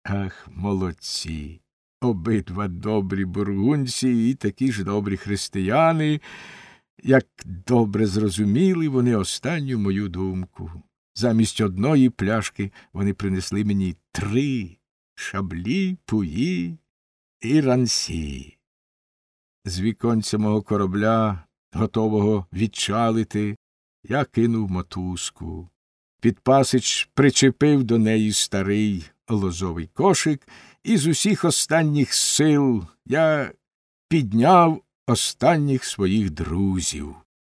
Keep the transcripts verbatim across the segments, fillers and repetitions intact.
Ах, молодці! Обидва добрі бургунці і такі ж добрі християни, як добре зрозуміли вони останню мою думку. Замість одної пляшки вони принесли мені три шаблі, пуї і рансі. З віконця мого корабля, готового відчалити, я кинув мотузку. Підпасич причепив до неї старий лозовий кошик, і з усіх останніх сил я підняв останніх своїх друзів.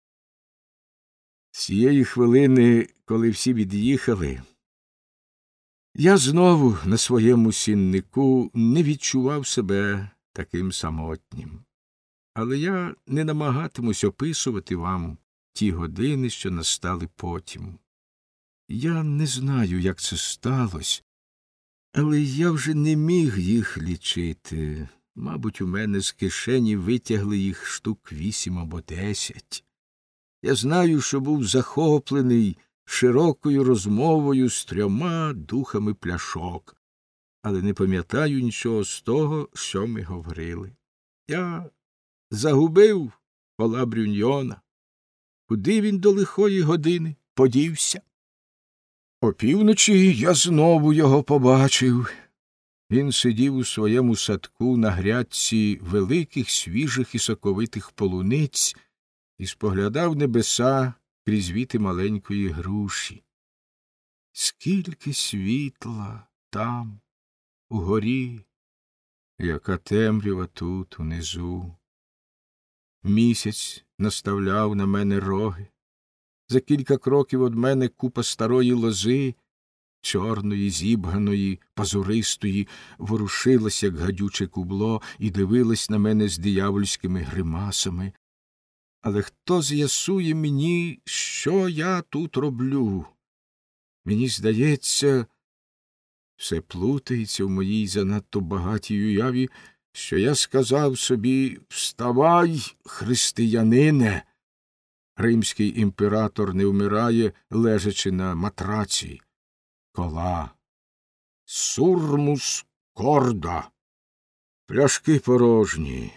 З цієї хвилини, коли всі від'їхали, я знову на своєму сіннику не відчував себе таким самотнім. Але я не намагатимусь описувати вам ті години, що настали потім. Я не знаю, як це сталося, але я вже не міг їх лічити. Мабуть, у мене з кишені витягли їх штук вісім або десять. Я знаю, що був захоплений широкою розмовою з трьома духами пляшок, але не пам'ятаю нічого з того, що ми говорили. Я загубив Пола Брюньйона. Куди він до лихої години подівся? Опівночі я знову його побачив. Він сидів у своєму садку на грядці великих, свіжих і соковитих полуниць і споглядав небеса крізь віти маленької груші. Скільки світла там, угорі, яка темрява тут, унизу. Місяць наставляв на мене роги. За кілька кроків од мене купа старої лози, чорної, зібганої, пазуристої, ворушилась, як гадюче кубло, і дивилась на мене з диявольськими гримасами. Але хто з'ясує мені, що я тут роблю? Мені здається, все плутається в моїй занадто багатій уяві, що я сказав собі: «Вставай, християнине!» Римський імператор не вмирає, лежачи на матраці. Кола. Сурмус корда. Пляшки порожні.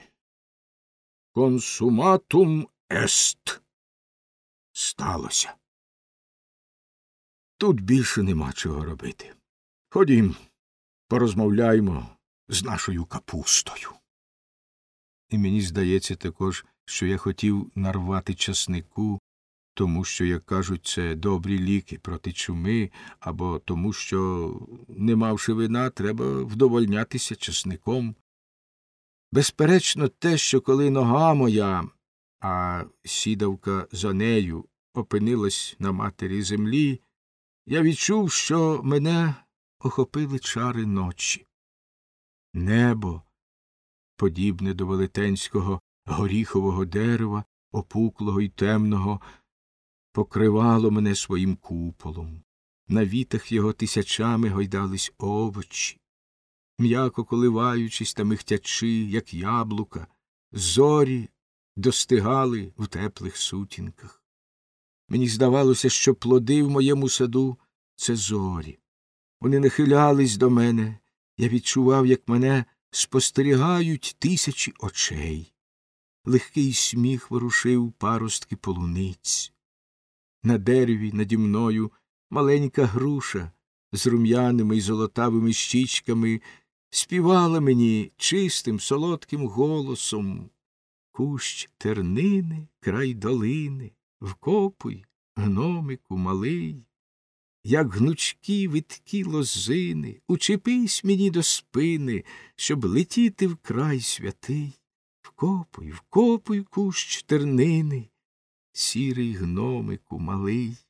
Консуматум ест. Сталося. Тут більше нема чого робити. Ходім, порозмовляймо з нашою капустою. І мені здається також, що я хотів нарвати часнику, тому що, як кажуть, це добрі ліки проти чуми, або тому що, не мавши вина, треба вдовольнятися часником. Безперечно, те, що коли нога моя, а сідавка за нею, опинилась на матері землі, я відчув, що мене охопили чари ночі. Небо, подібне до велетенського горіхового дерева, опуклого й темного, покривало мене своїм куполом. На вітах його тисячами гойдались овочі. М'яко коливаючись та михтячи, як яблука, зорі достигали в теплих сутінках. Мені здавалося, що плоди в моєму саду — це зорі. Вони нахилялись до мене, я відчував, як мене спостерігають тисячі очей. Легкий сміх ворушив паростки полуниць. На дереві наді мною маленька груша з рум'яними й золотавими щічками співала мені чистим солодким голосом: «Кущ тернини, край долини, вкопуй, гномику малий, як гнучкі виткі лозини, учепись мені до спини, щоб летіти в край святий. Вкопуй, вкопуй, кущ тернини, сірий гномику малий».